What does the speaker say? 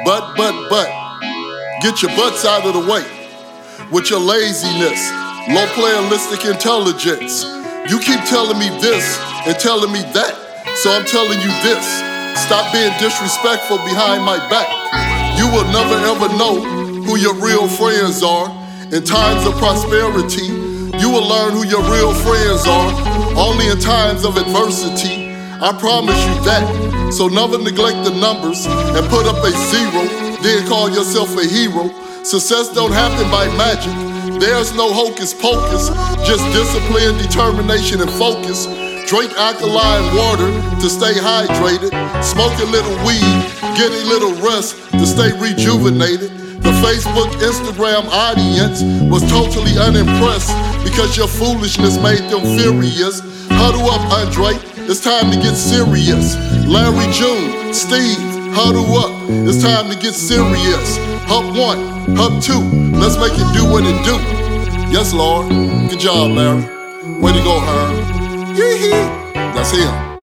But, get your butts out of the way with your laziness, low playalistic intelligence. You keep telling me this and telling me that, so I'm telling you this. Stop being disrespectful behind my back. You will never ever know who your real friends are. In times of prosperity, you will learn who your real friends are only in times of adversity. I promise you that. So never neglect the numbers and put up a 0, then call yourself a hero. Success don't happen by magic. There's no hocus pocus, just discipline, determination, and focus. Drink alkaline water to stay hydrated. Smoke a little weed, get a little rest to stay rejuvenated. The Facebook, Instagram audience was totally unimpressed because your foolishness made them furious. Huddle up, Andre, it's time to get serious. Larry June, Steve, huddle up, it's time to get serious. Hub 1, Hub 2, let's make it do what it do. Yes, Lord. Good job, Larry. Way to go, Herm. Yee-hee. That's him.